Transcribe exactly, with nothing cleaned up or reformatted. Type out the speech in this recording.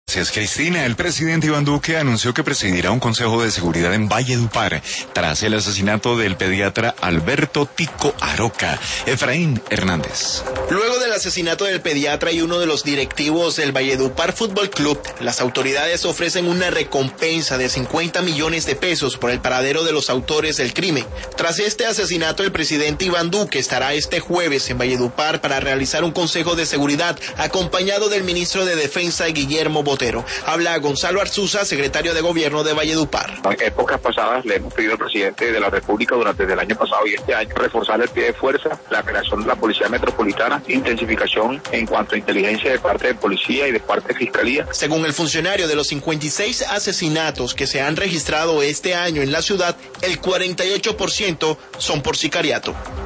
Gracias, Cristina. El presidente Iván Duque anunció que presidirá un consejo de seguridad en Valledupar tras el asesinato del pediatra Alberto Tico Aroca. Efraín Hernández. Luego del asesinato del pediatra y uno de los directivos del Valledupar Fútbol Club, las autoridades ofrecen una recompensa de cincuenta millones de pesos por el paradero de los autores del crimen. Tras este asesinato, el presidente Iván Duque estará este jueves en Valledupar para realizar un consejo de seguridad acompañado del ministro de Defensa Guillermo Botero. Habla Gonzalo Arzuza, secretario de Gobierno de Valledupar. En épocas pasadas le hemos pedido al presidente de la República durante el año pasado y este año reforzar el pie de fuerza, la creación de la Policía Metropolitana, intensificación en cuanto a inteligencia de parte de policía y de parte de fiscalía. Según el funcionario, de los cincuenta y seis asesinatos que se han registrado este año en la ciudad, el cuarenta y ocho por ciento son por sicariato.